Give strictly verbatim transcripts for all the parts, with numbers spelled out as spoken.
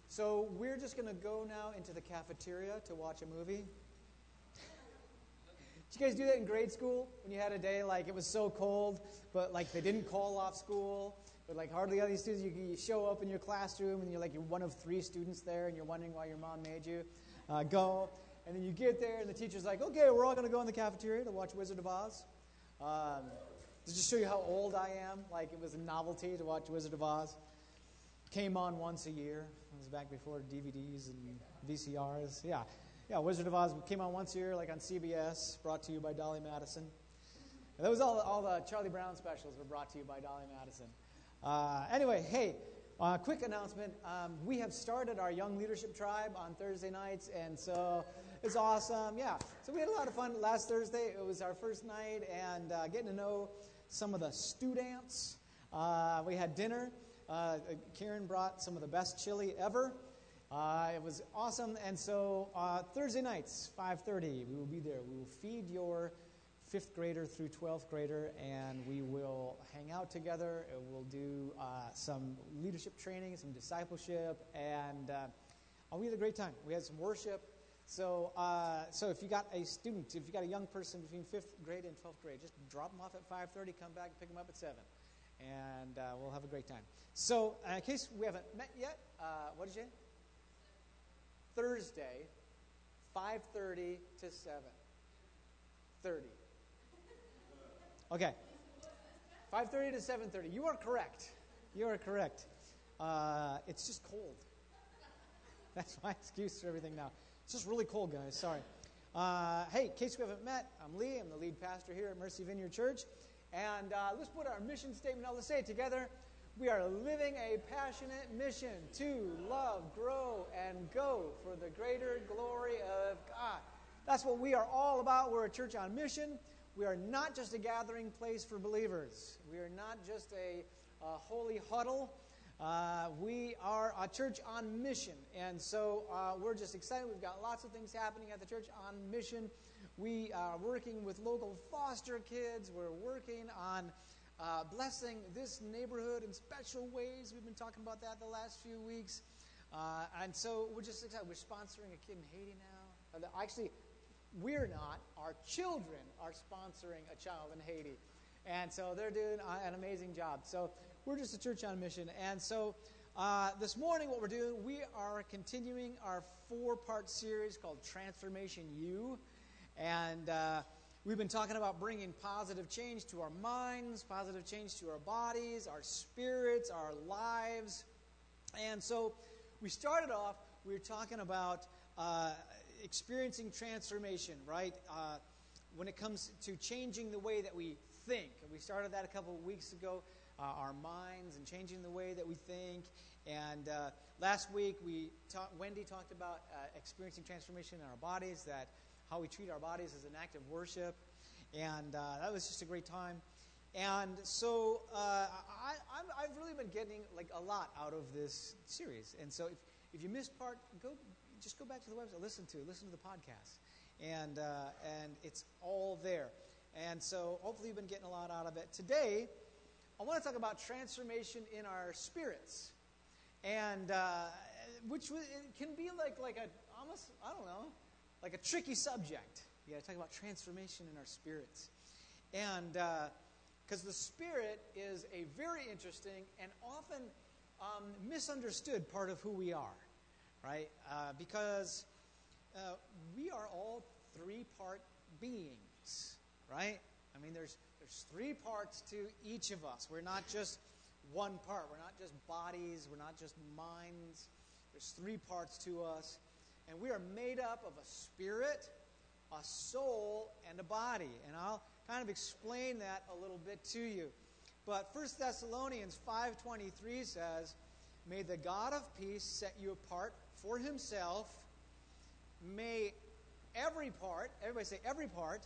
So we're just going to go now into the cafeteria to watch a movie. Did you guys do that in grade school when you had a day like it was so cold, but like they didn't call off school, but like hardly any students, you, you show up in your classroom and you're like you're one of three students there and you're wondering why your mom made you uh, go. And then you get there and the teacher's like, okay, we're all going to go in the cafeteria to watch Wizard of Oz. Um, to just show you how old I am, like it was a novelty to watch Wizard of Oz. Came on once a year. It was back before D V Ds and V C Rs. Yeah, yeah. Wizard of Oz came on once a year, like on C B S, brought to you by Dolly Madison. And that was all. All the Charlie Brown specials were brought to you by Dolly Madison. Uh, anyway, hey, uh, quick announcement: um, we have started our Young Leadership Tribe on Thursday nights, and so it's awesome. Yeah, so we had a lot of fun last Thursday. It was our first night, and uh, getting to know some of the students. Uh, we had dinner. Uh, Karen brought some of the best chili ever. Uh, it was awesome. And so uh, Thursday nights, five thirty, we will be there. We will feed your fifth grader through twelfth grader, and we will hang out together. We'll do uh, some leadership training, some discipleship, and uh, we had a great time. We had some worship. So uh, so if you got a student, if you got a young person between fifth grade and twelfth grade, just drop them off at five thirty, come back and pick them up at seven. And uh, we'll have a great time. So, uh, in case we haven't met yet, uh, what did you say? Thursday, five thirty to seven thirty. Okay. five thirty to seven thirty. You are correct. You are correct. Uh, it's just cold. That's my excuse for everything now. It's just really cold, guys. Sorry. Uh, hey, in case we haven't met, I'm Lee. I'm the lead pastor here at Mercy Vineyard Church. And uh, let's put our mission statement out. Let's say it together. We are living a passionate mission to love, grow, and go for the greater glory of God. That's what we are all about. We're a church on mission. We are not just a gathering place for believers. We are not just a, a holy huddle. Uh, we are a church on mission. And so uh, we're just excited. We've got lots of things happening at the church on mission. We are working with local foster kids. We're working on uh, blessing this neighborhood in special ways. We've been talking about that the last few weeks. Uh, and so we're just excited. We're sponsoring a kid in Haiti now. Actually, we're not. Our children are sponsoring a child in Haiti. And so they're doing an amazing job. So we're just a church on mission. And so uh, this morning what we're doing, we are continuing our four-part series called Transformation U. And uh, we've been talking about bringing positive change to our minds, positive change to our bodies, our spirits, our lives. And so we started off, we were talking about uh, experiencing transformation, right? Uh, when it comes to changing the way that we think. And we started that a couple of weeks ago, uh, our minds and changing the way that we think. And uh, last week, we talk, Wendy talked about uh, experiencing transformation in our bodies, that how we treat our bodies as an act of worship. And uh, that was just a great time. And so uh, I, I'm, I've really been getting like a lot out of this series. And so if, if you missed part, go just go back to the website, listen to listen to the podcast. And uh, and it's all there. And so hopefully you've been getting a lot out of it. Today, I want to talk about transformation in our spirits. And uh, which it can be like like a almost, I don't know, like a tricky subject. You got to talk about transformation in our spirits. And because uh, the spirit is a very interesting and often um, misunderstood part of who we are, right? Uh, because uh, we are all three-part beings, right? I mean, there's there's three parts to each of us. We're not just one part. We're not just bodies. We're not just minds. There's three parts to us. And we are made up of a spirit, a soul, and a body. And I'll kind of explain that a little bit to you. But First Thessalonians five twenty-three says, "May the God of peace set you apart for himself. May every part," everybody say every part,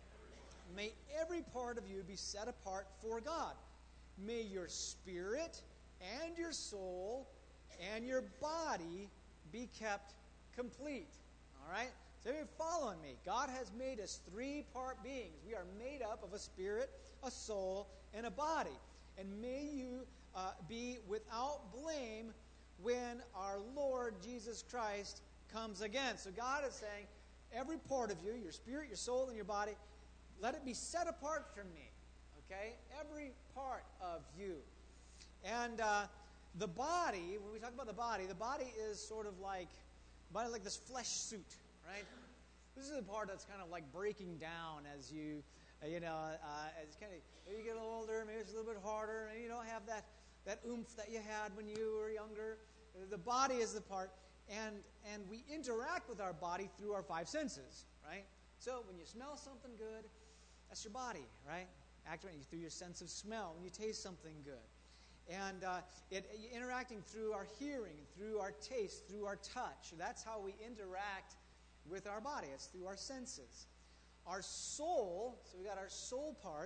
"may every part of you be set apart for God. May your spirit and your soul and your body be kept complete." All right? So you're following me. God has made us three-part beings. We are made up of a spirit, a soul, and a body. And may you uh, be without blame when our Lord Lord Jesus Christ comes again. So God is saying, every part of you, your spirit, your soul, and your body, let it be set apart from me. Okay? Every part of you. And uh, the body, when we talk about the body, the body is sort of like, body like this flesh suit, right? This is the part that's kind of like breaking down as you, uh, you know, uh, as kind of, maybe you get a little older, maybe it's a little bit harder, maybe you don't have that, that oomph that you had when you were younger. The body is the part, and and we interact with our body through our five senses, right? So when you smell something good, that's your body, right? Activating through your sense of smell when you taste something good. And uh, it, interacting through our hearing, through our taste, through our touch. That's how we interact with our body. It's through our senses. Our soul, so we got our soul part,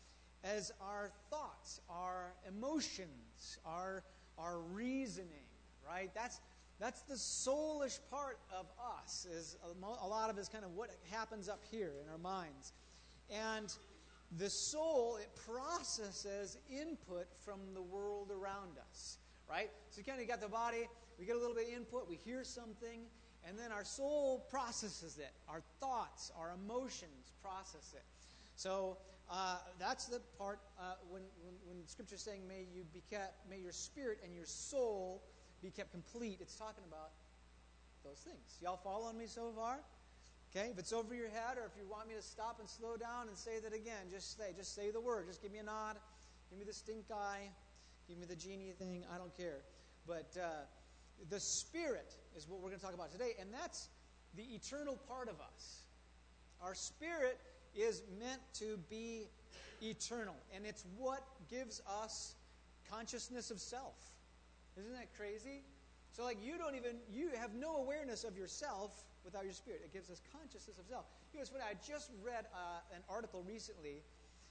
as our thoughts, our emotions, our our reasoning, right? That's that's the soulish part of us. Is a, a lot of it is kind of what happens up here in our minds. And the soul, it processes input from the world around us, right? So you kind of got the body, we get a little bit of input, we hear something, and then our soul processes it. Our thoughts, our emotions process it. So uh, that's the part uh, when, when when Scripture is saying, "May you be kept, may your spirit and your soul be kept complete." It's talking about those things. Y'all following me so far? Okay, if it's over your head, or if you want me to stop and slow down and say that again, just say, just say the word. Just give me a nod. Give me the stink eye. Give me the genie thing. I don't care. But uh, the Spirit is what we're going to talk about today, and that's the eternal part of us. Our spirit is meant to be eternal, and it's what gives us consciousness of self. Isn't that crazy? So, like, you don't even, you have no awareness of yourself without your spirit. It gives us consciousness of self. You know, it's funny, I just read uh, an article recently,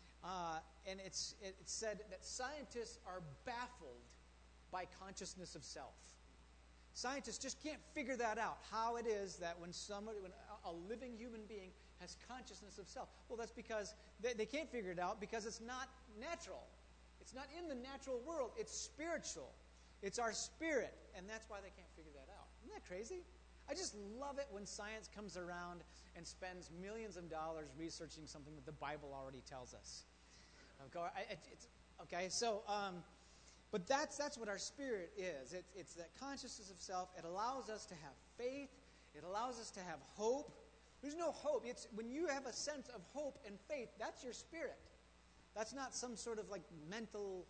uh, and it's it said that scientists are baffled by consciousness of self. Scientists just can't figure that out, how it is that when somebody, when a living human being has consciousness of self. Well, that's because they, they can't figure it out because it's not natural. It's not in the natural world. It's spiritual. It's our spirit, and that's why they can't figure that out. Isn't that crazy? I just love it when science comes around and spends millions of dollars researching something that the Bible already tells us. Okay, it's, okay so... Um, But that's that's what our spirit is. It's, it's that consciousness of self. It allows us to have faith. It allows us to have hope. There's no hope. It's when you have a sense of hope and faith, that's your spirit. That's not some sort of like mental,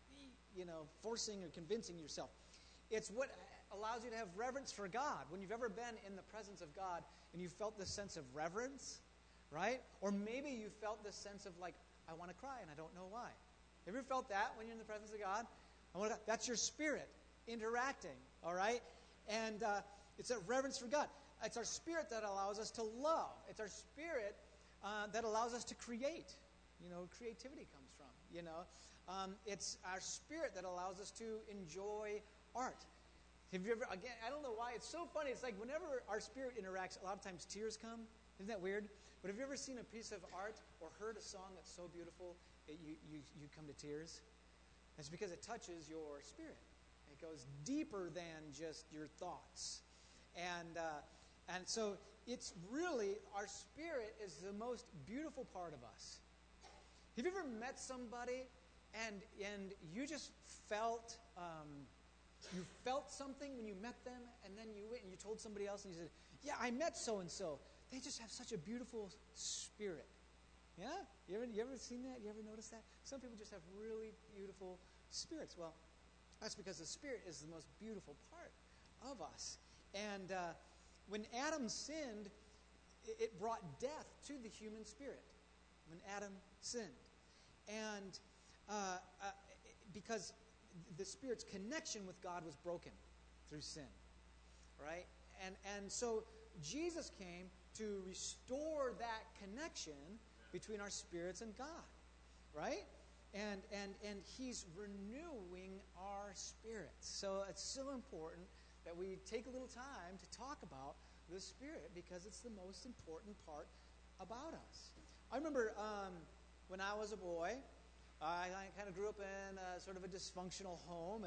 you know, forcing or convincing yourself. It's what allows you to have reverence for God. When you've ever been in the presence of God and you felt this sense of reverence, right? Or maybe you felt this sense of like, I want to cry and I don't know why. Have you ever felt that when you're in the presence of God? I want to, that's your spirit interacting, all right? And uh, it's a reverence for God. It's our spirit that allows us to love. It's our spirit uh, that allows us to create. You know, creativity comes from, you know. Um, it's our spirit that allows us to enjoy art. Have you ever, again, I don't know why, it's so funny. It's like whenever our spirit interacts, a lot of times tears come. Isn't that weird? But have you ever seen a piece of art or heard a song that's so beautiful that you, you, you come to tears? It's because it touches your spirit. It goes deeper than just your thoughts. And uh, and so it's really, our spirit is the most beautiful part of us. Have you ever met somebody and and you just felt, um, you felt something when you met them, and then you went and you told somebody else and you said, yeah, I met so-and-so. They just have such a beautiful spirit. Yeah? You ever, you ever seen that? You ever noticed that? Some people just have really beautiful spirits. Well, that's because the spirit is the most beautiful part of us. And uh, when Adam sinned, it, it brought death to the human spirit. When Adam sinned. And uh, uh, because the spirit's connection with God was broken through sin. Right? And, and so Jesus came to restore that connection between our spirits and God, right? And and and He's renewing our spirits. So it's so important that we take a little time to talk about the Spirit because it's the most important part about us. I remember um, when I was a boy, I, I kind of grew up in a, sort of a dysfunctional home, and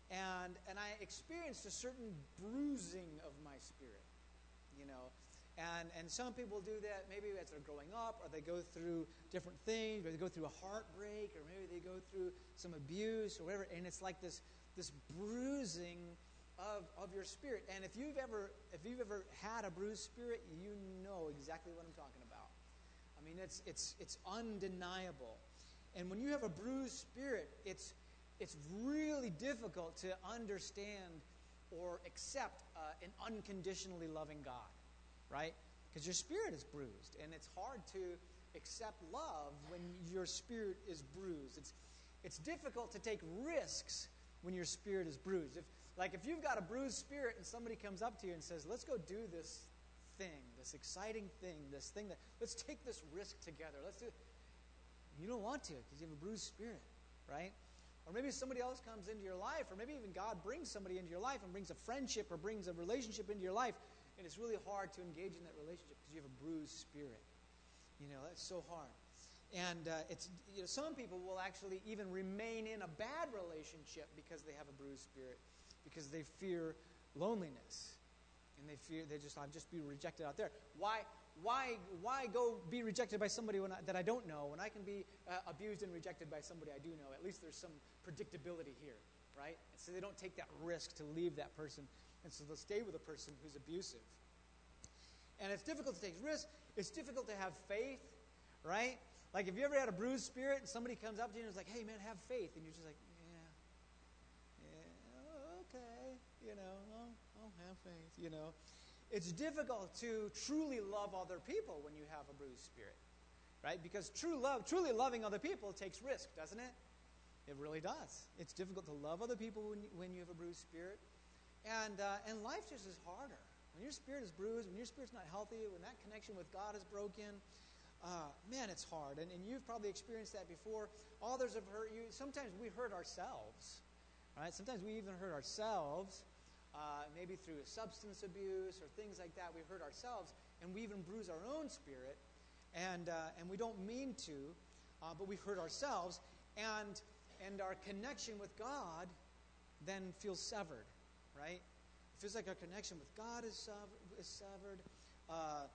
and and I experienced a certain bruising of my spirit, you know. And and some people do that maybe as they're growing up, or they go through different things, or they go through a heartbreak, or maybe they go through some abuse or whatever, and it's like this this bruising of of your spirit. And if you've ever if you've ever had a bruised spirit, you know exactly what I'm talking about. I mean, it's it's it's undeniable. And when you have a bruised spirit, it's it's really difficult to understand or accept uh, an unconditionally loving God. Right? Because your spirit is bruised, and it's hard to accept love when your spirit is bruised. It's it's difficult to take risks when your spirit is bruised. If like if you've got a bruised spirit and somebody comes up to you and says, "Let's go do this thing, this exciting thing, this thing that let's take this risk together. Let's do it." You don't want to because you have a bruised spirit, right? Or maybe somebody else comes into your life, or maybe even God brings somebody into your life and brings a friendship or brings a relationship into your life. And it's really hard to engage in that relationship because you have a bruised spirit. You know, that's so hard. And uh, it's you know, some people will actually even remain in a bad relationship because they have a bruised spirit, because they fear loneliness, and they fear they just I'll just be rejected out there. Why why why go be rejected by somebody when I, that I don't know when I can be uh, abused and rejected by somebody I do know? At least there's some predictability here, right? And so they don't take that risk to leave that person. And so they'll stay with a person who's abusive. And it's difficult to take risks. It's difficult to have faith, right? Like if you ever had a bruised spirit and somebody comes up to you and is like, "Hey, man, have faith." And you're just like, yeah, yeah, okay, you know, I'll, I'll have faith, you know. It's difficult to truly love other people when you have a bruised spirit, right? Because true love, truly loving other people takes risk, doesn't it? It really does. It's difficult to love other people when, when you have a bruised spirit. And uh, and life just is harder. When your spirit is bruised, when your spirit's not healthy, when that connection with God is broken, uh, man, it's hard. And, and you've probably experienced that before. Others have hurt you. Sometimes we hurt ourselves, right? Sometimes we even hurt ourselves, uh, maybe through substance abuse or things like that. We hurt ourselves, and we even bruise our own spirit, and uh, and we don't mean to, uh, but we hurt ourselves, and and our connection with God then feels severed. Right? It feels like our connection with God is, sever- is severed. Uh,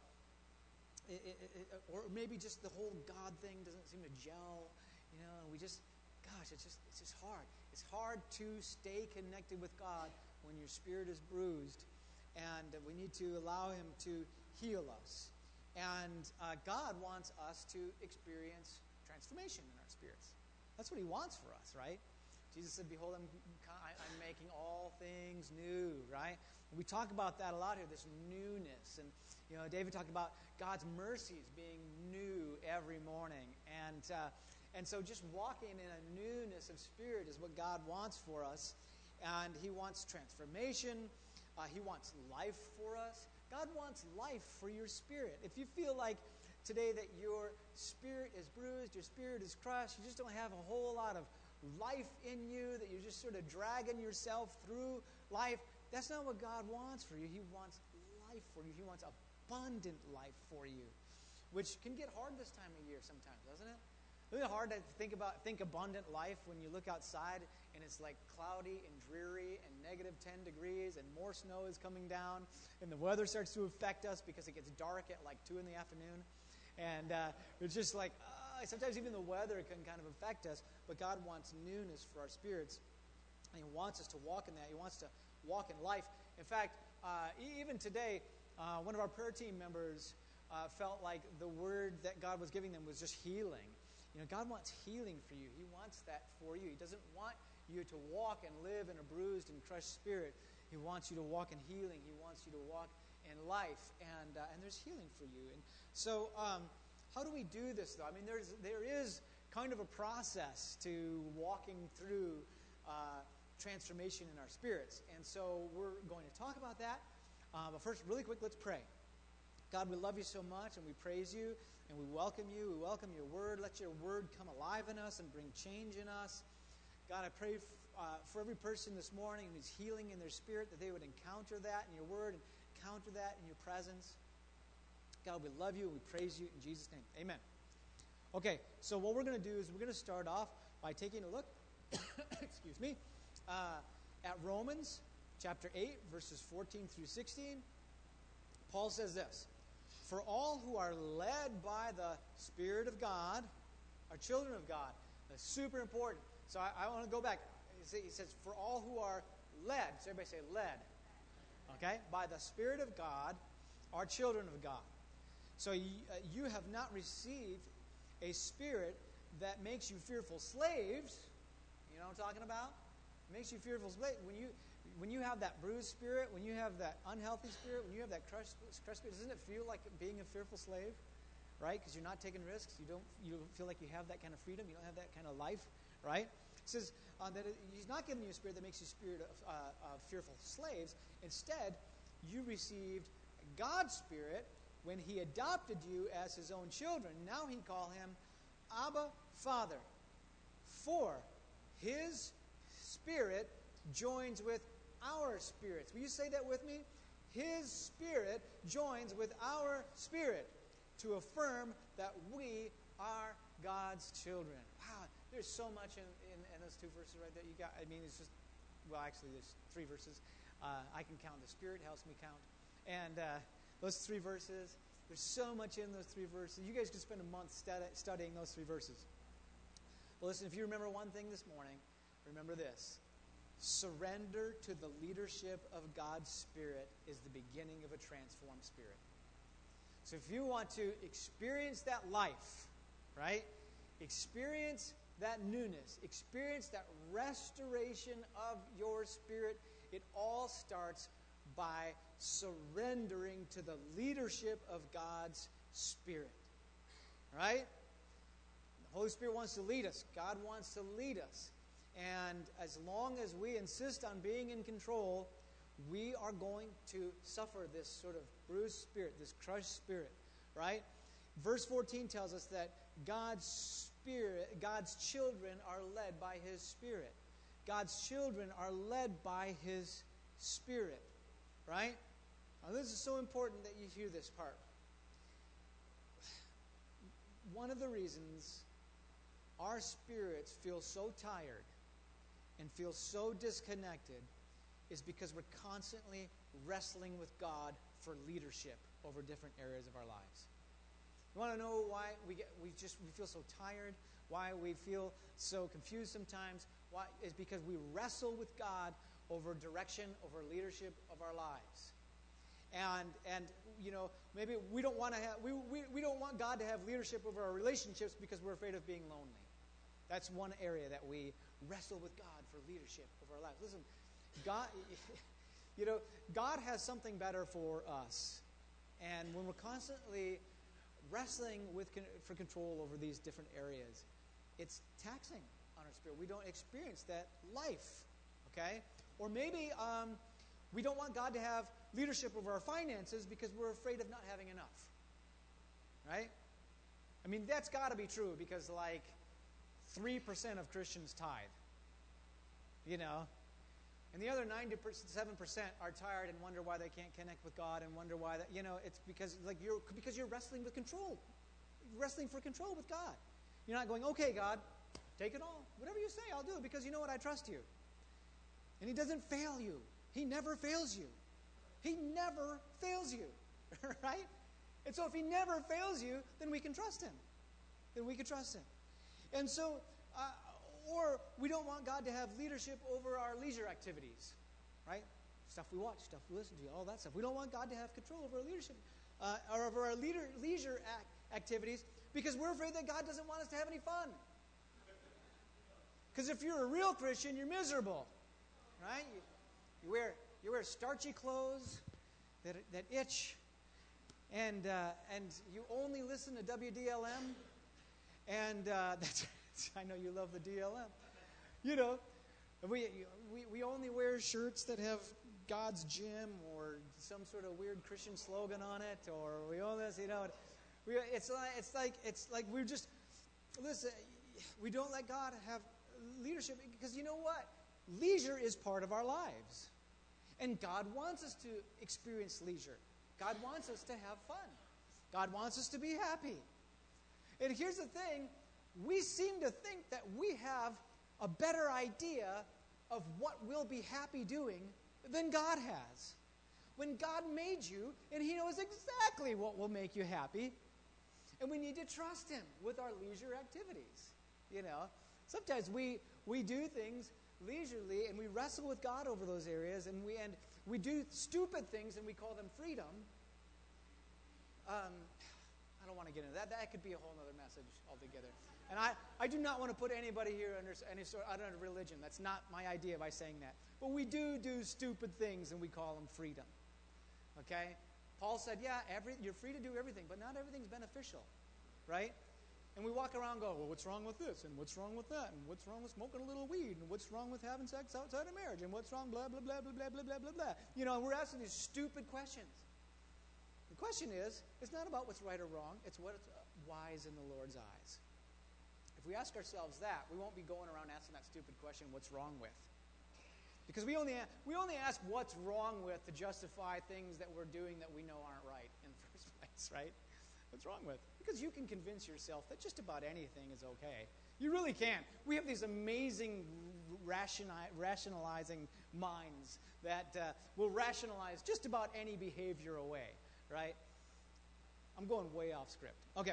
it, it, it, or maybe just the whole God thing doesn't seem to gel. You know, and we just, gosh, it's just it's just hard. It's hard to stay connected with God when your spirit is bruised. And we need to allow Him to heal us. And uh, God wants us to experience transformation in our spirits. That's what He wants for us, right? Jesus said, "Behold, I'm, I'm making all things new," right? We talk about that a lot here, this newness. And, you know, David talked about God's mercies being new every morning. And uh, and so just walking in a newness of spirit is what God wants for us. And He wants transformation. Uh, he wants life for us. God wants life for your spirit. If you feel like today that your spirit is bruised, your spirit is crushed, you just don't have a whole lot of life in you, that you're just sort of dragging yourself through life, that's not what God wants for you. He wants life for you. He wants abundant life for you, which can get hard this time of year sometimes, doesn't it? Isn't it hard to think about think abundant life when you look outside and it's like cloudy and dreary and negative ten degrees and more snow is coming down and the weather starts to affect us because it gets dark at like two in the afternoon, and uh, it's just like uh, sometimes even the weather can kind of affect us. But God wants newness for our spirits, and He wants us to walk in that. He wants to walk in life. In fact, uh, even today, uh, one of our prayer team members uh, felt like the word that God was giving them was just healing. You know, God wants healing for you. He wants that for you. He doesn't want you to walk and live in a bruised and crushed spirit. He wants you to walk in healing. He wants you to walk in life, and uh, and there's healing for you. And so, um, how do we do this, though? I mean, there's there is kind of a process to walking through uh, transformation in our spirits, and so we're going to talk about that. Uh, but first, really quick, let's pray. God, we love you so much, and we praise you, and we welcome you. We welcome your word. Let your word come alive in us and bring change in us. God, I pray f- uh, for every person this morning who's healing in their spirit, that they would encounter that in your word and encounter that in your presence. God, we love you and we praise you in Jesus' name. Amen. Okay, so what we're going to do is we're going to start off by taking a look, excuse me, uh, at Romans chapter eight, verses fourteen through sixteen, Paul says this, "For all who are led by the Spirit of God are children of God." That's super important. So I, I want to go back. He says, "For all who are led," so everybody say led, okay, "by the Spirit of God are children of God." So you, uh, you have not received a spirit that makes you fearful slaves. You know what I'm talking about? It makes you fearful slaves. When you when you have that bruised spirit, when you have that unhealthy spirit, when you have that crushed, crushed spirit, doesn't it feel like being a fearful slave? Right? Because you're not taking risks. You don't you don't feel like you have that kind of freedom. You don't have that kind of life. Right? It says uh, that it, He's not giving you a spirit that makes you spirit of, uh, of fearful slaves. Instead, you received God's Spirit when He adopted you as His own children. Now He call Him Abba, Father. For His Spirit joins with our spirits. Will you say that with me? His Spirit joins with our spirit to affirm that we are God's children. Wow, there's so much in, in, in those two verses right there. You got. I mean, it's just, well, actually, there's three verses. Uh, I can count. The Spirit helps me count. And uh, those three verses, there's so much in those three verses. You guys could spend a month stud- studying those three verses. Well, listen, if you remember one thing this morning, remember this. Surrender to the leadership of God's Spirit is the beginning of a transformed spirit. So if you want to experience that life, right? Experience that newness. Experience that restoration of your spirit. It all starts by surrendering to the leadership of God's Spirit. Right? The Holy Spirit wants to lead us. God wants to lead us. And as long as we insist on being in control, we are going to suffer this sort of bruised spirit, this crushed spirit, right? Verse fourteen tells us that God's Spirit, God's children are led by His Spirit. God's children are led by His Spirit, right? Now this is so important that you hear this part. One of the reasons our spirits feel so tired and feel so disconnected is because we're constantly wrestling with God for leadership over different areas of our lives. You want to know why we get we just we feel so tired, why we feel so confused sometimes? Why is because we wrestle with God over direction, over leadership of our lives. And and you know, maybe we don't want to have we, we, we don't want God to have leadership over our relationships because we're afraid of being lonely. That's one area that we wrestle with God for leadership over our lives. Listen, God, you know, God has something better for us. And when we're constantly wrestling with for control over these different areas, it's taxing on our spirit. We don't experience that life, okay? Or maybe um, we don't want God to have leadership over our finances because we're afraid of not having enough, right? I mean, that's got to be true because, like, three percent of Christians tithe, you know. And the other ninety-seven percent are tired and wonder why they can't connect with God and wonder why that, you know, it's because like you're because you're wrestling with control. You're wrestling for control with God. You're not going, "Okay, God, take it all. Whatever you say, I'll do it because you know what? I trust you." And He doesn't fail you. He never fails you. He never fails you. Right? And so if He never fails you, then we can trust Him. Then we can trust Him. And so, uh, or we don't want God to have leadership over our leisure activities, right? Stuff we watch, stuff we listen to, all that stuff. We don't want God to have control over our leadership, uh, or over our leader, leisure ac- activities because we're afraid that God doesn't want us to have any fun. Because if you're a real Christian, you're miserable, right? You, you wear you wear starchy clothes that that itch, and uh, and you only listen to W D L M. And uh, that's, I know you love the D L M. You know, we, we we only wear shirts that have God's gym or some sort of weird Christian slogan on it, or we own this, you know. We, it's like it's like it's like we're just listen. We don't let God have leadership because you know what? Leisure is part of our lives, and God wants us to experience leisure. God wants us to have fun. God wants us to be happy. And here's the thing, we seem to think that we have a better idea of what we'll be happy doing than God has. When God made you, and He knows exactly what will make you happy, and we need to trust Him with our leisure activities. You know, sometimes we we do things leisurely, and we wrestle with God over those areas, and we and we do stupid things, and we call them freedom. Um, I don't want to get into that. That could be a whole other message altogether. And I, I do not want to put anybody here under any sort of under religion. That's not my idea by saying that. But we do do stupid things, and we call them freedom. Okay? Paul said, yeah, every, you're free to do everything, but not everything's beneficial. Right? And we walk around and go, well, what's wrong with this? And what's wrong with that? And what's wrong with smoking a little weed? And what's wrong with having sex outside of marriage? And what's wrong, blah, blah, blah, blah, blah, blah, blah, blah, blah. You know, and we're asking these stupid questions. The question is, it's not about what's right or wrong. It's what's wise in the Lord's eyes. If we ask ourselves that, we won't be going around asking that stupid question, what's wrong with? Because we only, we only ask what's wrong with to justify things that we're doing that we know aren't right in the first place, right? What's wrong with? Because you can convince yourself that just about anything is okay. You really can. We have these amazing rationi- rationalizing minds that uh, will rationalize just about any behavior away, right? I'm going way off script. Okay.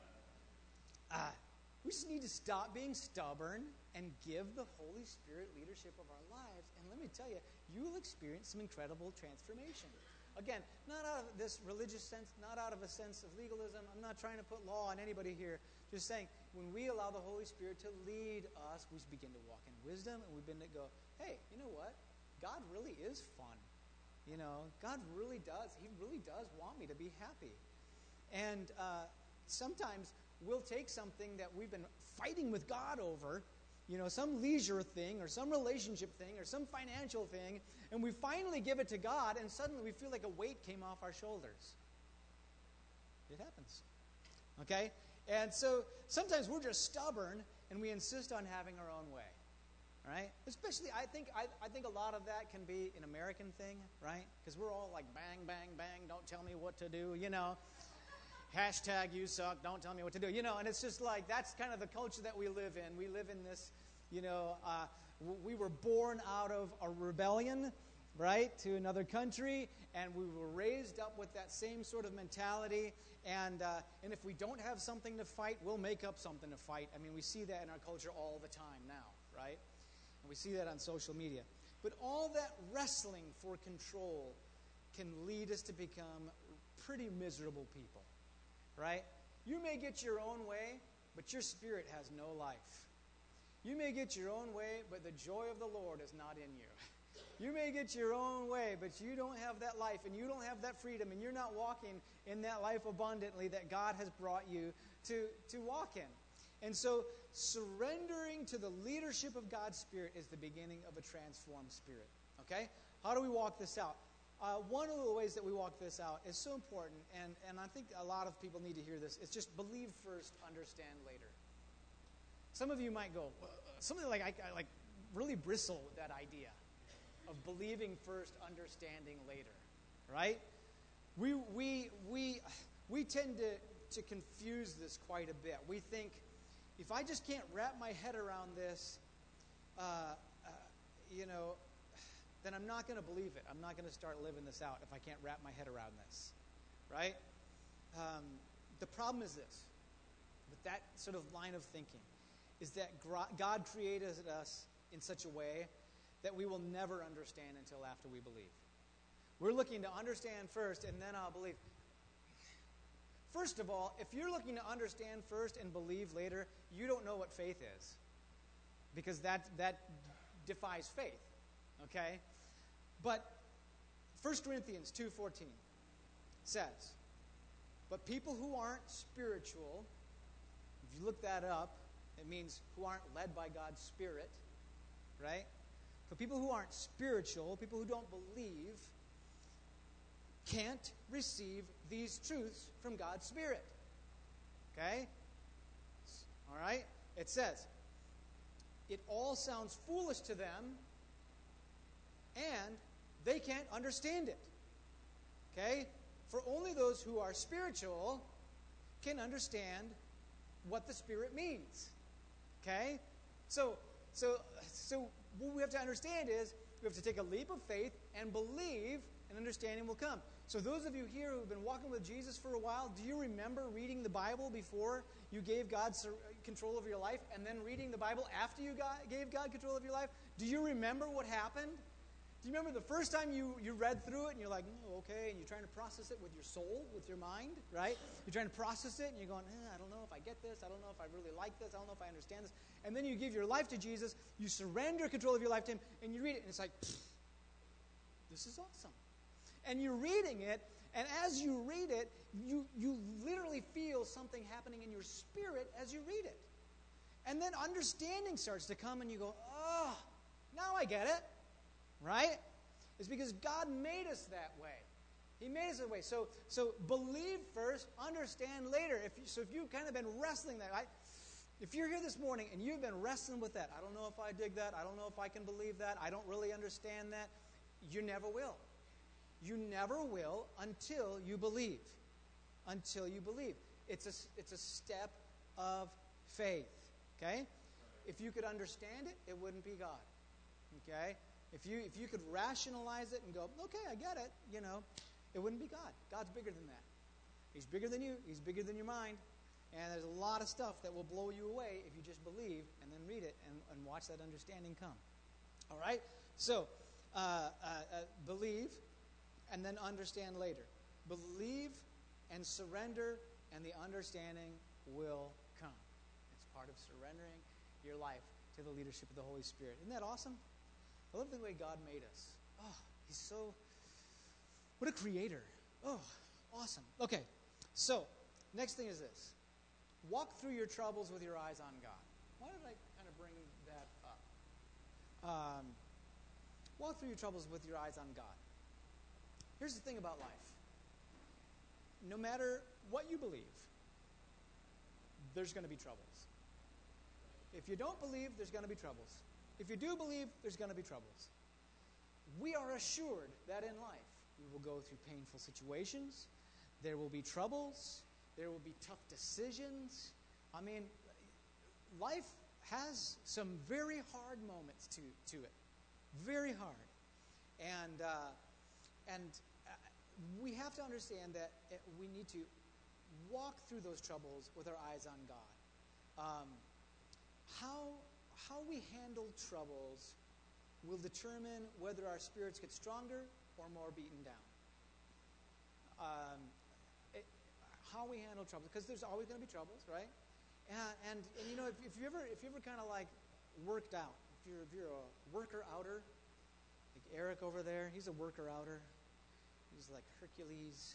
Uh, we just need to stop being stubborn and give the Holy Spirit leadership of our lives. And let me tell you, you will experience some incredible transformation. Again, not out of this religious sense, not out of a sense of legalism. I'm not trying to put law on anybody here. Just saying, when we allow the Holy Spirit to lead us, we begin to walk in wisdom, and we begin to go, hey, you know what? God really is fun. You know, God really does. He really does want me to be happy. And uh, sometimes we'll take something that we've been fighting with God over, you know, some leisure thing or some relationship thing or some financial thing, and we finally give it to God, and suddenly we feel like a weight came off our shoulders. It happens. Okay? And so sometimes we're just stubborn, and we insist on having our own way. Right? Especially, I think I, I think a lot of that can be an American thing, right? Because we're all like, bang, bang, bang, don't tell me what to do, you know. Hashtag you suck, don't tell me what to do. You know, and it's just like, that's kind of the culture that we live in. We live in this, you know, uh, we were born out of a rebellion, right, to another country, and we were raised up with that same sort of mentality. And uh, and if we don't have something to fight, we'll make up something to fight. I mean, we see that in our culture all the time now, right? And we see that on social media. But all that wrestling for control can lead us to become pretty miserable people. Right? You may get your own way, but your spirit has no life. You may get your own way, but the joy of the Lord is not in you. You may get your own way, but you don't have that life, and you don't have that freedom, and you're not walking in that life abundantly that God has brought you to, to walk in. And so surrendering to the leadership of God's Spirit is the beginning of a transformed spirit. Okay? How do we walk this out? Uh, one of the ways that we walk this out is so important, and, and I think a lot of people need to hear this. It's just believe first, understand later. Some of you might go, well, something like I, I like really bristle with that idea of believing first, understanding later, right? We we we we tend to to confuse this quite a bit. We think if I just can't wrap my head around this, uh, uh, you know. then I'm not going to believe it. I'm not going to start living this out if I can't wrap my head around this, right? Um, the problem is this, with that sort of line of thinking, is that God created us in such a way that we will never understand until after we believe. We're looking to understand first, and then I'll believe. First of all, if you're looking to understand first and believe later, you don't know what faith is, because that that defies faith. Okay? But First Corinthians two fourteen says, but people who aren't spiritual, if you look that up, it means who aren't led by God's Spirit, right? But people who aren't spiritual, people who don't believe, can't receive these truths from God's Spirit. Okay? All right? It says, it all sounds foolish to them, and they can't understand it. Okay? For only those who are spiritual can understand what the Spirit means. Okay? So, so, so what we have to understand is we have to take a leap of faith and believe, and understanding will come. So those of you here who have been walking with Jesus for a while, do you remember reading the Bible before you gave God control of your life, and then reading the Bible after you got, gave God control of your life? Do you remember what happened? Do you remember the first time you, you read through it and you're like, oh, okay, and you're trying to process it with your soul, with your mind, right? You're trying to process it and you're going, eh, I don't know if I get this. I don't know if I really like this. I don't know if I understand this. And then you give your life to Jesus. You surrender control of your life to Him, and you read it, and it's like, this is awesome. And you're reading it, and as you read it, you, you literally feel something happening in your spirit as you read it. And then understanding starts to come, and you go, oh, now I get it. Right? It's because God made us that way. He made us that way. So, so believe first, understand later. If you, so if you've kind of been wrestling that, right? If you're here this morning and you've been wrestling with that, I don't know if I dig that, I don't know if I can believe that, I don't really understand that, you never will. You never will until you believe. Until you believe. It's a, it's a step of faith. Okay? If you could understand it, it wouldn't be God. Okay? If you if you could rationalize it and go, okay, I get it, you know, it wouldn't be God. God's bigger than that. He's bigger than you. He's bigger than your mind. And there's a lot of stuff that will blow you away if you just believe and then read it and, and watch that understanding come. All right? So, uh, uh, uh, believe and then understand later. Believe and surrender, and the understanding will come. It's part of surrendering your life to the leadership of the Holy Spirit. Isn't that awesome? I love the way God made us. Oh, He's so... What a creator. Oh, awesome. Okay, so, next thing is this. Walk through your troubles with your eyes on God. Why did I kind of bring that up? Um, walk through your troubles with your eyes on God. Here's the thing about life. No matter what you believe, there's going to be troubles. If you don't believe, there's going to be troubles. If you do believe, there's going to be troubles. We are assured that in life we will go through painful situations. There will be troubles. There will be tough decisions. I mean, life has some very hard moments to, to it. Very hard. And, uh, and uh, we have to understand that it, we need to walk through those troubles with our eyes on God. Um, how... How we handle troubles will determine whether our spirits get stronger or more beaten down. Um, it, how we handle troubles, because there's always going to be troubles, right? And, and, and you know, if, if you ever if you ever kind of like worked out, if you're if you're a worker outer, like Eric over there, he's a worker outer. He's like Hercules.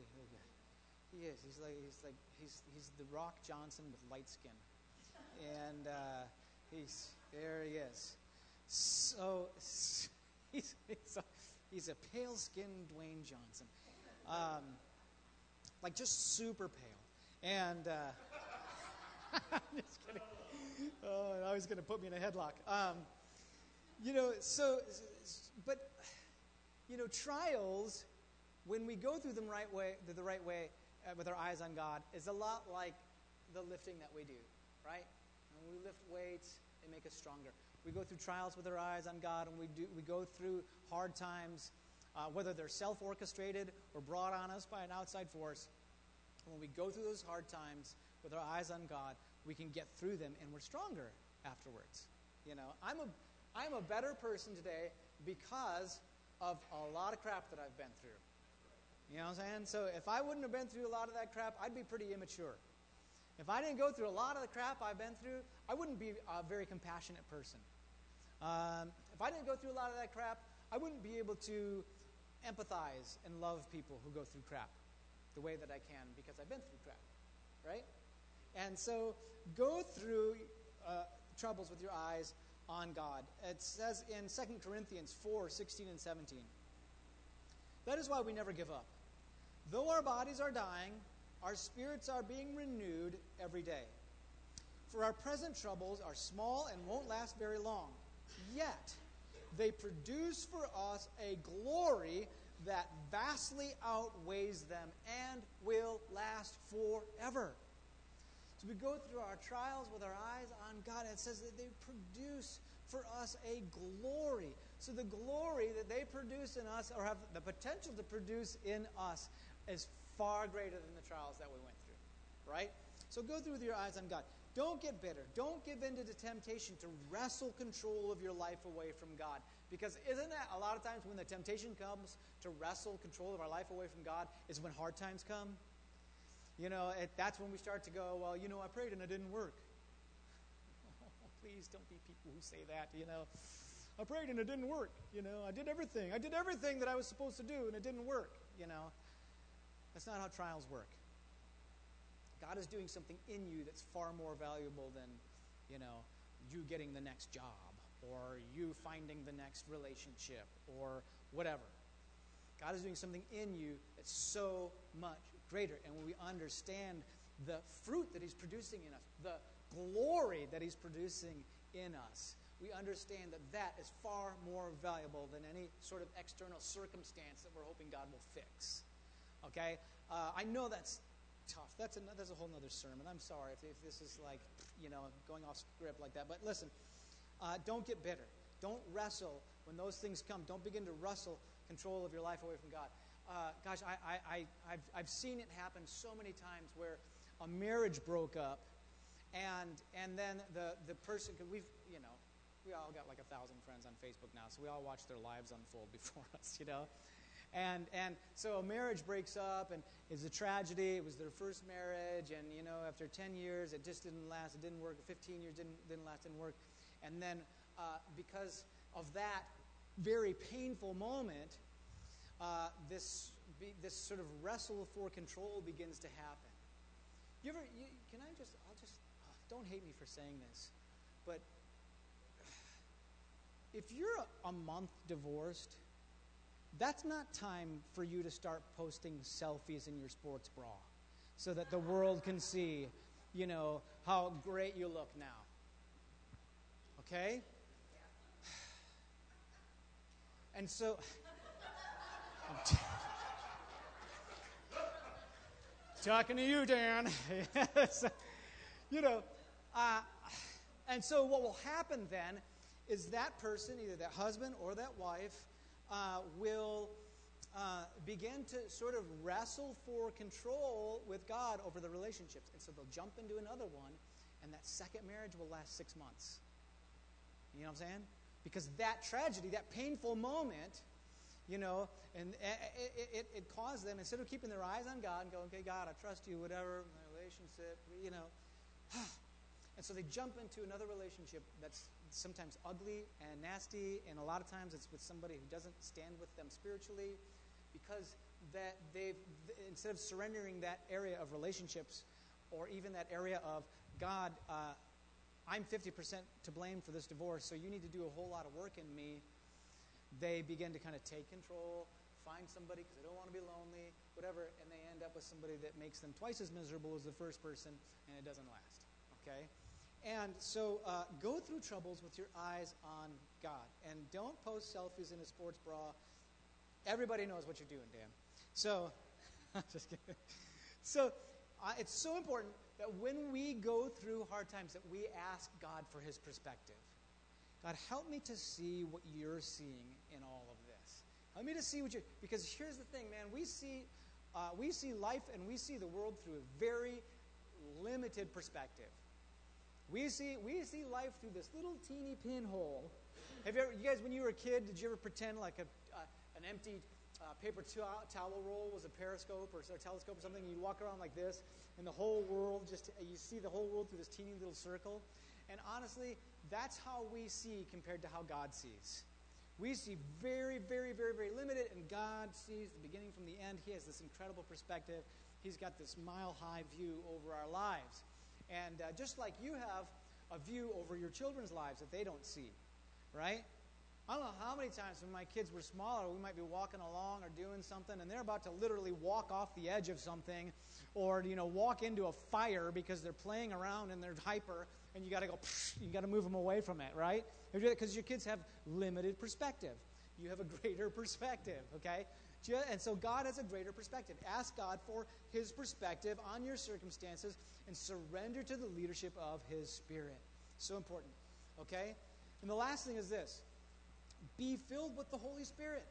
He is. He's like he's like he's he's the Rock Johnson with light skin, and. Uh, He's there. He is. So he's he's a, he's a pale-skinned Dwayne Johnson, um, like just super pale. And uh, I'm just kidding. Oh, now he's going to put me in a headlock. Um, you know, so but you know, trials, when we go through them right way, the right way, uh, with our eyes on God, is a lot like the lifting that we do, right? When we lift weights, they make us stronger. We go through trials with our eyes on God, and we do. We go through hard times, uh, whether they're self-orchestrated or brought on us by an outside force. When we go through those hard times with our eyes on God, we can get through them, and we're stronger afterwards. You know, I'm a, I'm a better person today because of a lot of crap that I've been through. You know what I'm saying? So if I wouldn't have been through a lot of that crap, I'd be pretty immature. If I didn't go through a lot of the crap I've been through, I wouldn't be a very compassionate person. Um, if I didn't go through a lot of that crap, I wouldn't be able to empathize and love people who go through crap the way that I can because I've been through crap, right? And so go through uh, troubles with your eyes on God. It says in Second Corinthians four, sixteen and seventeen, that is why we never give up. Though our bodies are dying, our spirits are being renewed every day. For our present troubles are small and won't last very long. Yet, they produce for us a glory that vastly outweighs them and will last forever. So we go through our trials with our eyes on God, and it says that they produce for us a glory. So the glory that they produce in us, or have the potential to produce in us, is far greater than the trials that we went through, right? So go through with your eyes on God. Don't get bitter. Don't give in to the temptation to wrestle control of your life away from God. Because isn't that a lot of times when the temptation comes to wrestle control of our life away from God is when hard times come? You know, it, that's when we start to go, well, you know, I prayed and it didn't work. Oh, please don't be people who say that, you know. I prayed and it didn't work. You know, I did everything. I did everything that I was supposed to do and it didn't work, you know. That's not how trials work. God is doing something in you that's far more valuable than, you know, you getting the next job or you finding the next relationship or whatever. God is doing something in you that's so much greater. And when we understand the fruit that He's producing in us, the glory that He's producing in us, we understand that that is far more valuable than any sort of external circumstance that we're hoping God will fix. Okay? Uh, I know that's tough. That's a, that's a whole other sermon. I'm sorry if, if this is like, you know, going off script like that. But listen, uh, don't get bitter. Don't wrestle when those things come. Don't begin to wrestle control of your life away from God. Uh, gosh, I, I, I, I've, I've seen it happen so many times where a marriage broke up and and then the, the person, because we've, you know, we all got like a thousand friends on Facebook now, so we all watch their lives unfold before us, you know. And and so a marriage breaks up, and it's a tragedy. It was their first marriage, and you know, after ten years, it just didn't last. It didn't work. fifteen years didn't didn't last. Didn't work. And then uh, because of that very painful moment, uh, this be, this sort of wrestle for control begins to happen. You ever? You, can I just? I'll just. Uh, don't hate me for saying this, but if you're a, a month divorced, that's not time for you to start posting selfies in your sports bra so that the world can see, you know, how great you look now. Okay? And so, I'm t- talking to you, Dan. Yes. You know, uh, and so what will happen then is that person, either that husband or that wife, Uh, will uh, begin to sort of wrestle for control with God over the relationships. And so they'll jump into another one, and that second marriage will last six months. You know what I'm saying? Because that tragedy, that painful moment, you know, and it, it, it caused them, instead of keeping their eyes on God and going, okay, God, I trust you, whatever, my relationship, you know. And so they jump into another relationship that's sometimes ugly and nasty, and a lot of times it's with somebody who doesn't stand with them spiritually, because that they've, instead of surrendering that area of relationships or even that area of, God, uh, I'm fifty percent to blame for this divorce, so you need to do a whole lot of work in me, they begin to kind of take control, find somebody because they don't want to be lonely, whatever, and they end up with somebody that makes them twice as miserable as the first person, and it doesn't last. Okay? And so uh, go through troubles with your eyes on God. And don't post selfies in a sports bra. Everybody knows what you're doing, Dan. So, just kidding. So uh, it's so important that when we go through hard times that we ask God for His perspective. God, help me to see what you're seeing in all of this. Help me to see what you... Because here's the thing, man. We see, uh, we see life and we see the world through a very limited perspective. We see we see life through this little teeny pinhole. Have you ever, you guys, when you were a kid, did you ever pretend like a uh, an empty uh, paper to- towel roll was a periscope or a telescope or something? And you'd walk around like this, and the whole world just you see the whole world through this teeny little circle. And honestly, that's how we see compared to how God sees. We see very, very, very, very limited, and God sees the beginning from the end. He has this incredible perspective. He's got this mile-high view over our lives. And uh, just like you have a view over your children's lives that they don't see, right? I don't know how many times when my kids were smaller, we might be walking along or doing something, and they're about to literally walk off the edge of something, or you know, walk into a fire because they're playing around and they're hyper, and you got to go, you got to move them away from it, right? Because your kids have limited perspective. You have a greater perspective, okay? And so God has a greater perspective. Ask God for His perspective on your circumstances and surrender to the leadership of His Spirit. So important, okay? And the last thing is this. Be filled with the Holy Spirit.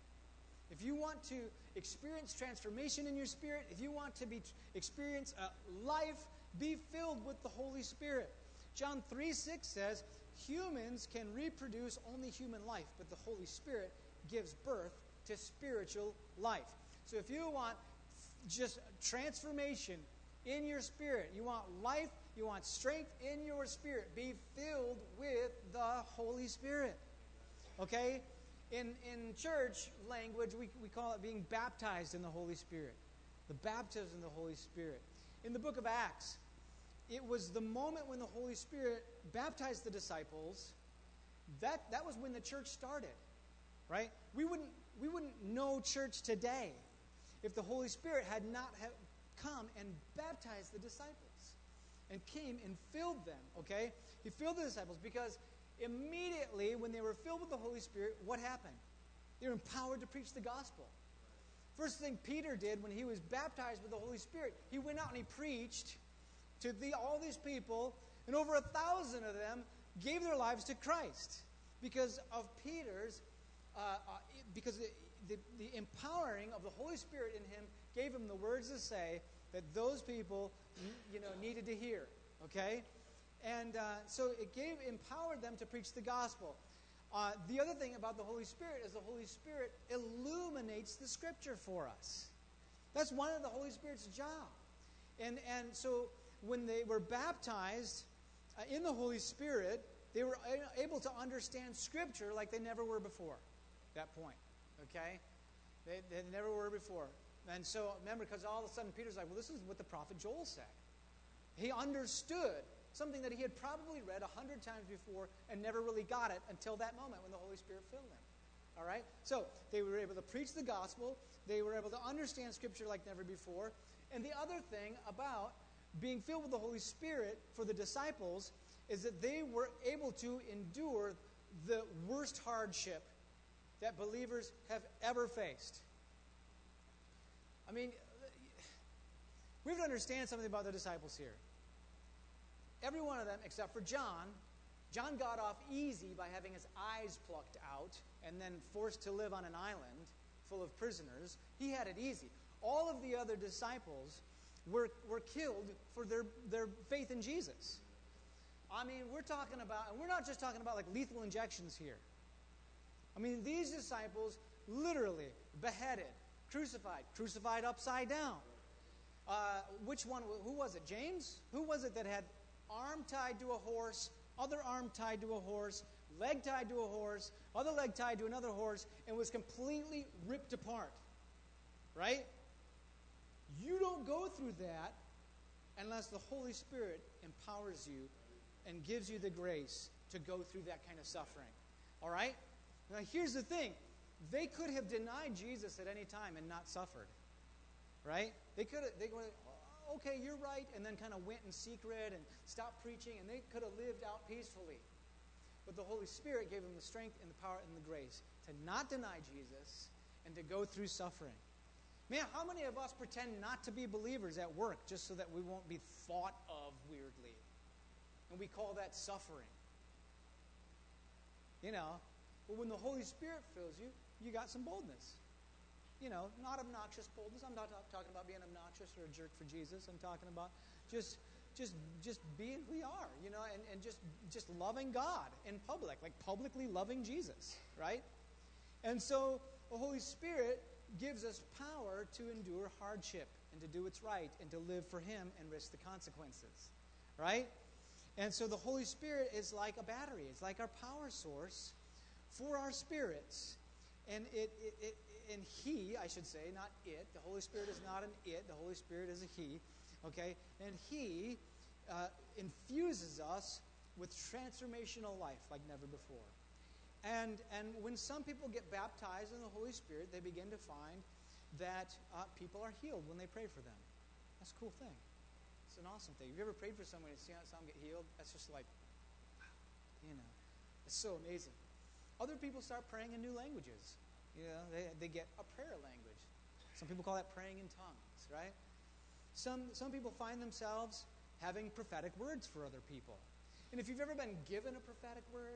If you want to experience transformation in your spirit, if you want to be experience uh, life, be filled with the Holy Spirit. John three six says, humans can reproduce only human life, but the Holy Spirit gives birth to spiritual life. So if you want just transformation in your spirit, you want life, you want strength in your spirit, be filled with the Holy Spirit. Okay? In in church language, we, we call it being baptized in the Holy Spirit. The baptism in the Holy Spirit. In the book of Acts, it was the moment when the Holy Spirit baptized the disciples. That, that was when the church started. Right? We wouldn't, we wouldn't know church today if the Holy Spirit had not have come and baptized the disciples and came and filled them. Okay? He filled the disciples because immediately when they were filled with the Holy Spirit, what happened? They were empowered to preach the gospel. First thing Peter did when he was baptized with the Holy Spirit, he went out and he preached to the, all these people, and over a thousand of them gave their lives to Christ because of Peter's, uh, uh, because the, the, the empowering of the Holy Spirit in him gave him the words to say that those people, you know, needed to hear. Okay? And uh, so it gave, empowered them to preach the gospel. Uh, the other thing about the Holy Spirit is the Holy Spirit illuminates the Scripture for us. That's one of the Holy Spirit's job. And and so when they were baptized uh, in the Holy Spirit, they were a- able to understand Scripture like they never were before. That point, okay? They, they never were before. And so remember, because all of a sudden Peter's like, well, this is what the prophet Joel said. He understood something that he had probably read a hundred times before and never really got it until that moment when the Holy Spirit filled him. All right? So they were able to preach the gospel. They were able to understand Scripture like never before. And the other thing about being filled with the Holy Spirit for the disciples is that they were able to endure the worst hardship that believers have ever faced. I mean, we have to understand something about the disciples here. Every one of them, except for John, John got off easy by having his eyes plucked out and then forced to live on an island full of prisoners. He had it easy. All of the other disciples were, were killed for their, their faith in Jesus. I mean, we're talking about, and we're not just talking about like lethal injections here. I mean, these disciples literally beheaded, crucified, crucified upside down. Uh, which one, who was it? James? Who was it that had arm tied to a horse, other arm tied to a horse, leg tied to a horse, other leg tied to another horse, and was completely ripped apart? Right? You don't go through that unless the Holy Spirit empowers you and gives you the grace to go through that kind of suffering. All right? Now, here's the thing. They could have denied Jesus at any time and not suffered. Right? They could have, they would have, okay, you're right, and then kind of went in secret and stopped preaching, and they could have lived out peacefully. But the Holy Spirit gave them the strength and the power and the grace to not deny Jesus and to go through suffering. Man, how many of us pretend not to be believers at work just so that we won't be thought of weirdly? And we call that suffering. You know, but when the Holy Spirit fills you, you got some boldness. You know, not obnoxious boldness. I'm not talking about being obnoxious or a jerk for Jesus. I'm talking about just just just being who we are, you know, and, and just just loving God in public, like publicly loving Jesus, right? And so the Holy Spirit gives us power to endure hardship and to do what's right and to live for Him and risk the consequences, right? And so the Holy Spirit is like a battery. It's like our power source for our spirits. And it, it, it and He, I should say, not it. The Holy Spirit is not an it. The Holy Spirit is a He. Okay? And He uh, infuses us with transformational life like never before. And and when some people get baptized in the Holy Spirit, they begin to find that uh, people are healed when they pray for them. That's a cool thing. It's an awesome thing. Have you ever prayed for someone and seen someone get healed? That's just like, you know, it's so amazing. Other people start praying in new languages. You know, they, they get a prayer language. Some people call that praying in tongues, right? Some some people find themselves having prophetic words for other people. And if you've ever been given a prophetic word,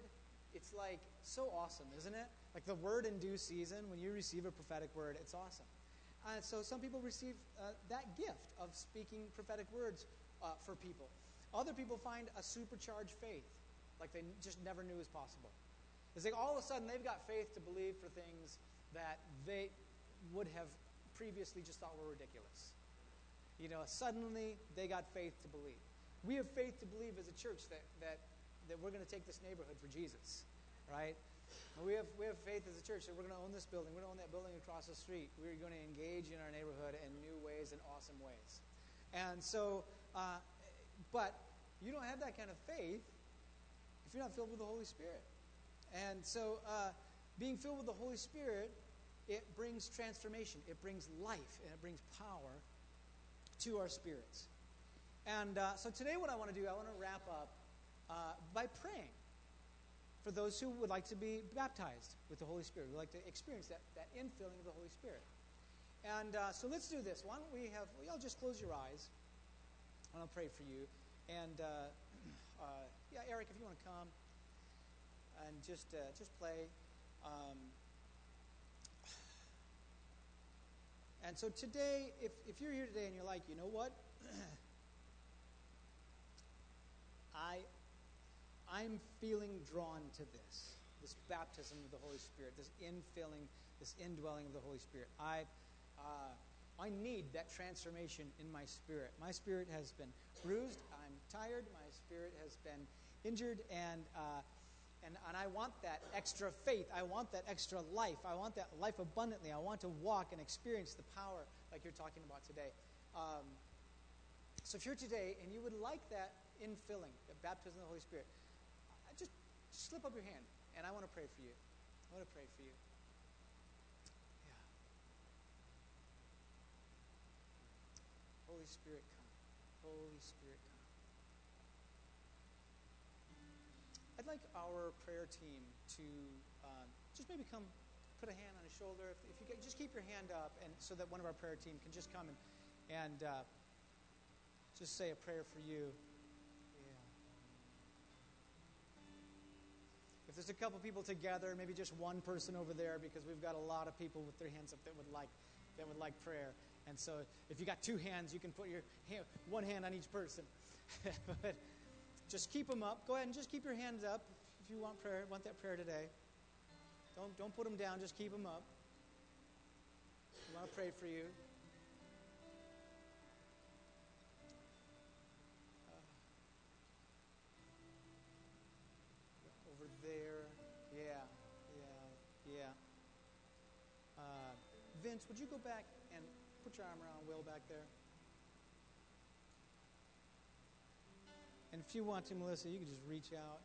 it's like so awesome, isn't it? Like the word in due season, when you receive a prophetic word, it's awesome. Uh, so some people receive uh, that gift of speaking prophetic words uh, for people. Other people find a supercharged faith, like they just never knew was possible. It's like all of a sudden they've got faith to believe for things that they would have previously just thought were ridiculous. You know, suddenly they got faith to believe. We have faith to believe as a church that that, that we're going to take this neighborhood for Jesus, right? We have we have faith as a church that we're going to own this building. We're going to own that building across the street. We're going to engage in our neighborhood in new ways and awesome ways. And so, uh, but you don't have that kind of faith if you're not filled with the Holy Spirit. And so, uh, being filled with the Holy Spirit, it brings transformation. It brings life, and it brings power to our spirits. And uh, so today what I want to do, I want to wrap up uh, by praying for those who would like to be baptized with the Holy Spirit, who would like to experience that, that infilling of the Holy Spirit. And uh, so let's do this. Why don't we have, well, y'all just close your eyes, and I'll pray for you. And, uh, uh, yeah, Eric, if you want to come and just uh, just play. Um, and so today, if, if you're here today and you're like, you know what? I, I'm feeling drawn to this, this baptism of the Holy Spirit, this infilling, this indwelling of the Holy Spirit. I, uh, I need that transformation in my spirit. My spirit has been bruised. I'm tired. My spirit has been injured, and uh, and and I want that extra faith. I want that extra life. I want that life abundantly. I want to walk and experience the power like you're talking about today. Um, so if you're today and you would like that infilling, that baptism of the Holy Spirit, just, just slip up your hand, and I want to pray for you. I want to pray for you. Yeah. Holy Spirit, come. Holy Spirit, come. I'd like our prayer team to um, just maybe come put a hand on his shoulder. If, if you get, just keep your hand up, and so that one of our prayer team can just come and, and uh, just say a prayer for you. Yeah. If there's a couple people together, maybe just one person over there, because we've got a lot of people with their hands up that would like that would like prayer. And so if you got two hands, you can put your hand, one hand on each person. But just keep them up. Go ahead and just keep your hands up if you want prayer, want that prayer today. Don't don't put them down. Just keep them up. I want to pray for you. Uh, over there. Yeah, yeah, yeah. Uh, Vince, would you go back and put your arm around Will back there? And if you want to, Melissa, you can just reach out.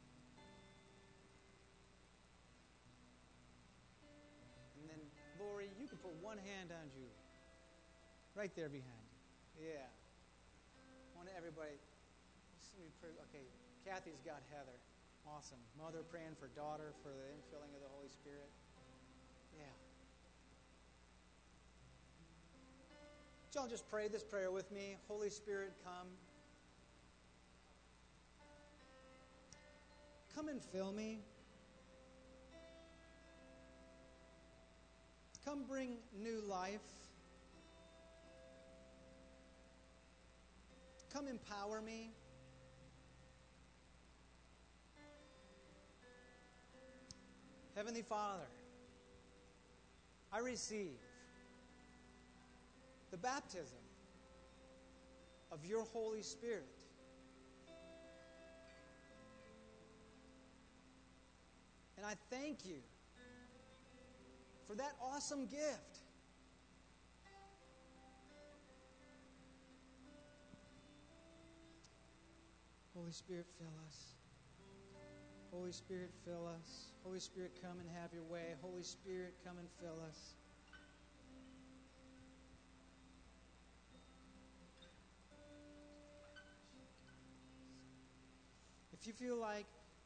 And then, Lori, you can put one hand on Julie. Right there behind you. Yeah. I want everybody. Okay, Kathy's got Heather. Awesome. Mother praying for daughter for the infilling of the Holy Spirit. Yeah. Y'all just pray this prayer with me. Holy Spirit, come. Come and fill me. Come bring new life. Come empower me. Heavenly Father, I receive the baptism of your Holy Spirit. And I thank you for that awesome gift. Holy Spirit, fill us. Holy Spirit, fill us. Holy Spirit, come and have your way. Holy Spirit, come and fill us. If you feel like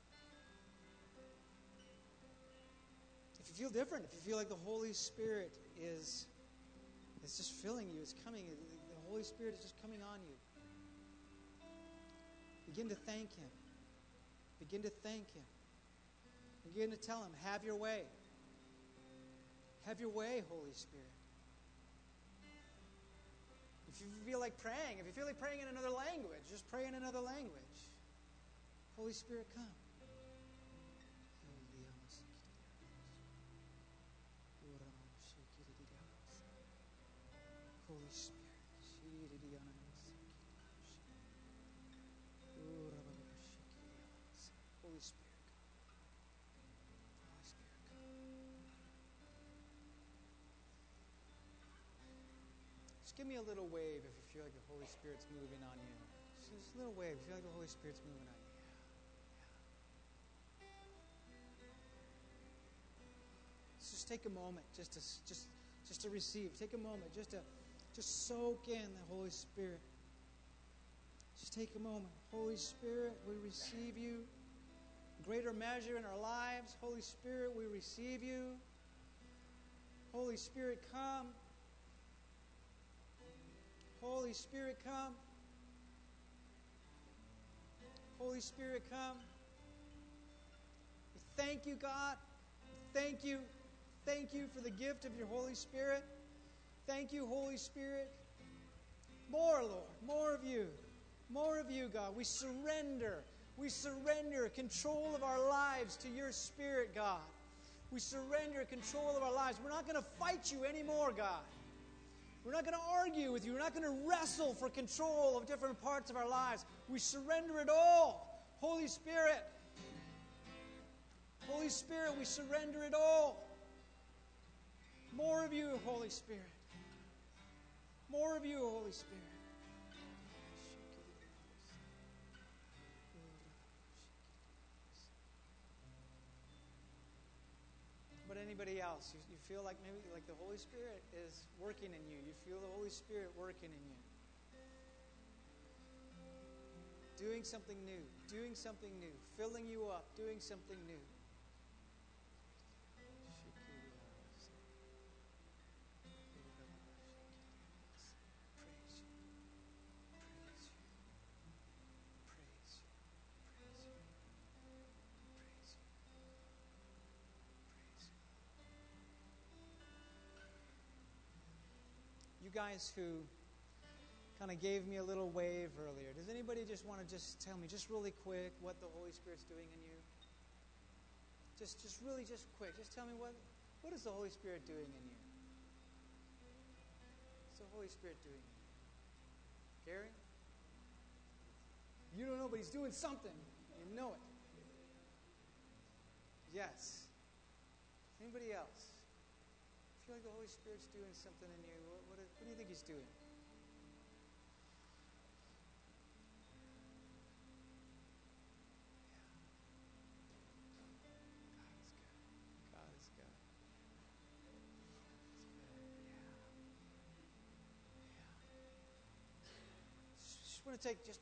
If you feel different, if you feel like the Holy Spirit is, is just filling you, is coming, the Holy Spirit is just coming on you, begin to thank Him. Begin to thank Him. Begin to tell Him, have your way. Have your way, Holy Spirit. If you feel like praying, if you feel like praying in another language, just pray in another language. Holy Spirit, come. Holy Spirit. Holy Spirit, come. Holy Spirit, come. Just give me a little wave if you feel like the Holy Spirit's moving on you. Just a little wave if you feel like the Holy Spirit's moving on you. Yeah. Yeah. Let's just take a moment just to just just to receive. Take a moment just to just soak in the Holy Spirit. Just take a moment. Holy Spirit, we receive you. Greater measure in our lives. Holy Spirit, we receive you. Holy Spirit, come. Holy Spirit, come. Holy Spirit, come. We thank you, God. Thank you. Thank you for the gift of your Holy Spirit. Thank you, Holy Spirit. More, Lord. More of you. More of you, God. We surrender. We surrender control of our lives to your Spirit, God. We surrender control of our lives. We're not going to fight you anymore, God. We're not going to argue with you. We're not going to wrestle for control of different parts of our lives. We surrender it all. Holy Spirit. Holy Spirit, we surrender it all. More of you, Holy Spirit. More of you, Holy Spirit. But anybody else, you, you feel like maybe like the Holy Spirit is working in you. You feel the Holy Spirit working in you. Doing something new. Doing something new. Filling you up. Doing something new. You guys who kind of gave me a little wave earlier, does anybody just want to just tell me just really quick what the Holy Spirit's doing in you? Just just really just quick. Just tell me what what is the Holy Spirit doing in you? What's the Holy Spirit doing in you? Gary? You don't know, but He's doing something. You know it. Yes. Anybody else? I feel like the Holy Spirit's doing something in you. What, what, what do you think He's doing? Yeah. God is good. God is good. Yeah. Yeah. Just want to take just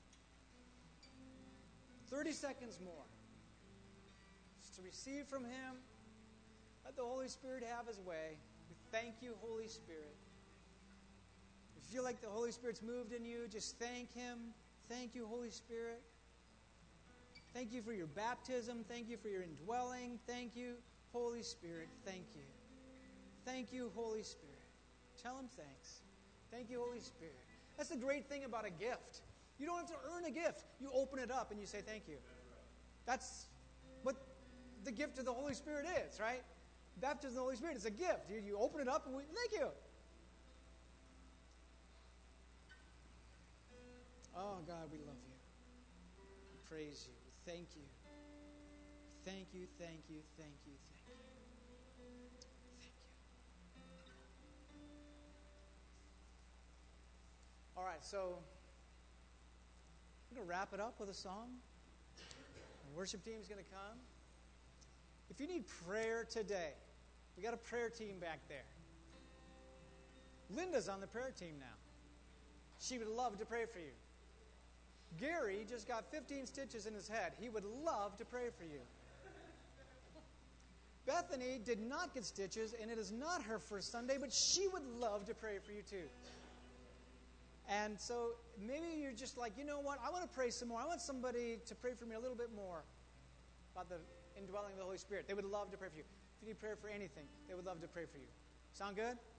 thirty seconds more just to receive from Him. Let the Holy Spirit have His way. We thank you, Holy Spirit. If you feel like the Holy Spirit's moved in you, just thank Him. Thank you, Holy Spirit. Thank you for your baptism. Thank you for your indwelling. Thank you, Holy Spirit. Thank you. Thank you, Holy Spirit. Tell Him thanks. Thank you, Holy Spirit. That's the great thing about a gift. You don't have to earn a gift. You open it up and you say thank you. That's what the gift of the Holy Spirit is, right? Baptism of the Holy Spirit is a gift. You, you open it up and we, thank you. Oh, God, we love you. We praise you. We thank you. Thank you, thank you, thank you, thank you. Thank you. All right, so I'm going to wrap it up with a song. The worship team is going to come. If you need prayer today, we got a prayer team back there. Linda's on the prayer team now. She would love to pray for you. Gary just got fifteen stitches in his head. He would love to pray for you. Bethany did not get stitches, and it is not her first Sunday, but she would love to pray for you too. And so maybe you're just like, you know what? I want to pray some more. I want somebody to pray for me a little bit more about the indwelling of the Holy Spirit. They would love to pray for you. If you need prayer for anything, they would love to pray for you. Sound good?